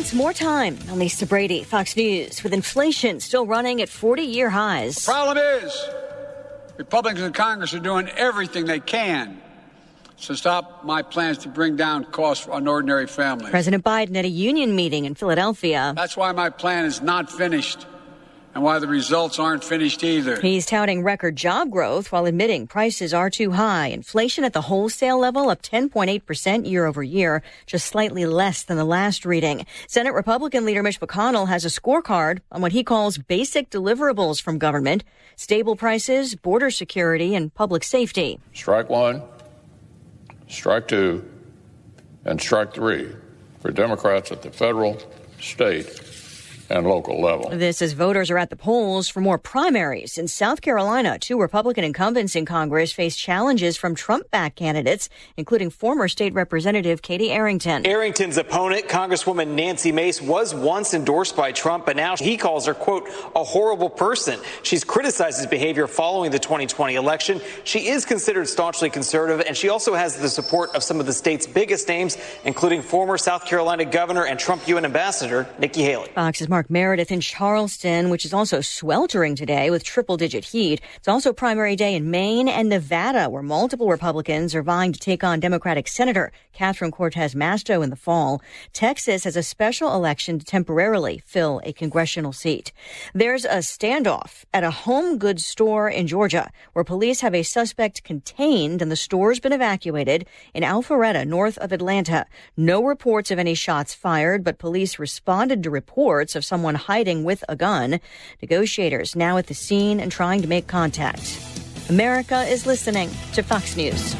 wants more time. I'm Lisa Brady, Fox News. With inflation still running at 40-year highs. The problem is, Republicans in Congress are doing everything they can to stop my plans to bring down costs on ordinary families. President Biden at a union meeting in Philadelphia. That's why my plan is not finished and why the results aren't finished either. He's touting record job growth while admitting prices are too high. Inflation at the wholesale level up 10.8% year over year, just slightly less than the last reading. Senate Republican leader Mitch McConnell has a scorecard on what he calls basic deliverables from government: stable prices, border security, and public safety. Strike one, strike two, and strike three for Democrats at the federal, state, and local level. This as voters are at the polls for more primaries. In South Carolina, 2 Republican incumbents in Congress face challenges from Trump-backed candidates, including former state representative Katie Arrington. Arrington's opponent, Congresswoman Nancy Mace, was once endorsed by Trump, but now he calls her, quote, a horrible person. She's criticized his behavior following the 2020 election. She is considered staunchly conservative, and she also has the support of some of the state's biggest names, including former South Carolina governor and Trump UN ambassador Nikki Haley. Fox's Mark Meredith in Charleston, which is also sweltering today with triple-digit heat. It's also primary day in Maine and Nevada, where multiple Republicans are vying to take on Democratic Senator Catherine Cortez Masto in the fall. Texas has a special election to temporarily fill a congressional seat. There's a standoff at a home goods store in Georgia, where police have a suspect contained and the store's been evacuated in Alpharetta, north of Atlanta. No reports of any shots fired, but police responded to reports of someone hiding with a gun. Negotiators now at the scene and trying to make contact. America is listening to Fox News.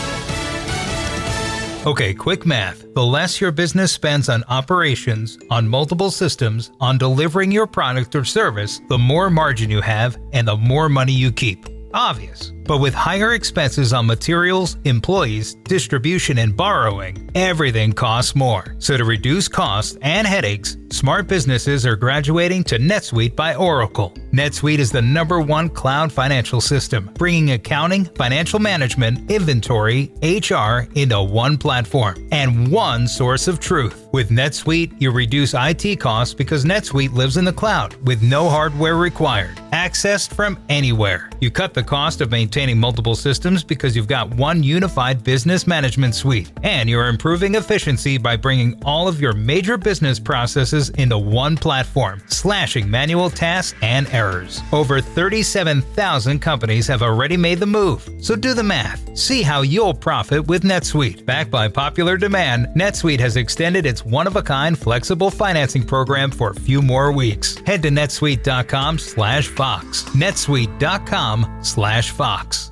Okay, quick math. The less your business spends on operations, on multiple systems, on delivering your product or service, the more margin you have and the more money you keep. Obvious. But with higher expenses on materials, employees, distribution, and borrowing, everything costs more. So to reduce costs and headaches, smart businesses are graduating to NetSuite by Oracle. NetSuite is the #1 cloud financial system, bringing accounting, financial management, inventory, HR into one platform and one source of truth. With NetSuite, you reduce IT costs because NetSuite lives in the cloud with no hardware required, accessed from anywhere. You cut the cost of maintaining multiple systems because you've got one unified business management suite, and you're improving efficiency by bringing all of your major business processes into one platform, slashing manual tasks and errors. Over 37,000 companies have already made the move, so do the math. See how you'll profit with NetSuite. Backed by popular demand, NetSuite has extended its one-of-a-kind flexible financing program for a few more weeks. Head to netsuite.com/Fox. netsuite.com/Fox.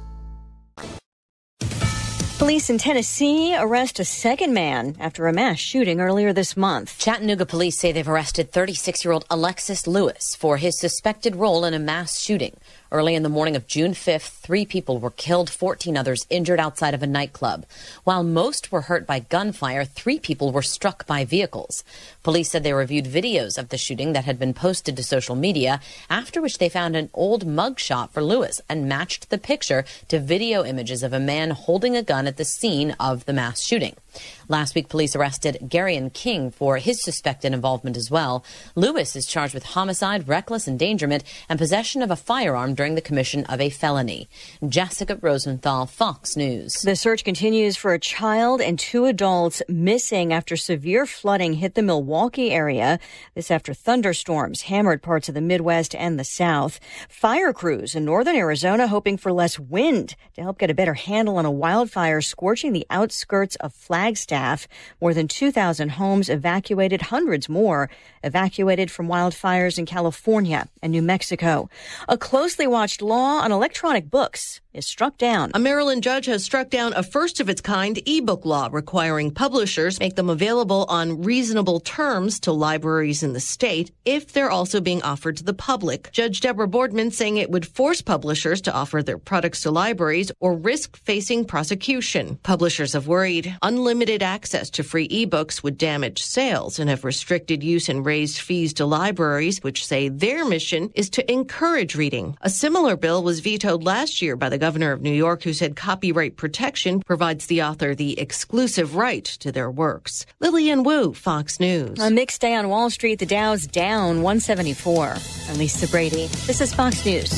Police in Tennessee arrest a second man after a mass shooting earlier this month. Chattanooga police say they've arrested 36-year-old Alexis Lewis for his suspected role in a mass shooting. Early in the morning of June 5th, 3 people were killed, 14 others injured outside of a nightclub. While most were hurt by gunfire, 3 people were struck by vehicles. Police said they reviewed videos of the shooting that had been posted to social media, after which they found an old mugshot for Lewis and matched the picture to video images of a man holding a gun at the scene of the mass shooting. Last week, police arrested Garyon King for his suspected involvement as well. Lewis is charged with homicide, reckless endangerment, and possession of a firearm during the commission of a felony. Jessica Rosenthal, Fox News. The search continues for a child and 2 adults missing after severe flooding hit the Milwaukee area. This after thunderstorms hammered parts of the Midwest and the South. Fire crews in northern Arizona hoping for less wind to help get a better handle on a wildfire scorching the outskirts of Flagstaff. More than 2,000 homes evacuated, hundreds more evacuated from wildfires in California and New Mexico. A closely watched law on electronic books is struck down. A Maryland judge has struck down a first-of-its-kind e-book law requiring publishers make them available on reasonable terms to libraries in the state if they're also being offered to the public. Judge Deborah Boardman saying it would force publishers to offer their products to libraries or risk facing prosecution. Publishers have worried unlimited unlimited access to free ebooks would damage sales and have restricted use and raised fees to libraries, which say their mission is to encourage reading. A similar bill was vetoed last year by the governor of New York, who said copyright protection provides the author the exclusive right to their works. Lillian Wu, Fox News. A mixed day on Wall Street. The Dow's down 174. I'm Lisa Brady. This is Fox News.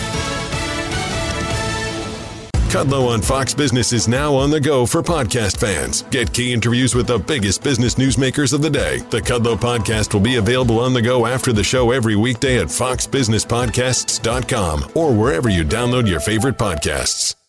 Kudlow on Fox Business is now on the go for podcast fans. Get key interviews with the biggest business newsmakers of the day. The Kudlow podcast will be available on the go after the show every weekday at foxbusinesspodcasts.com or wherever you download your favorite podcasts.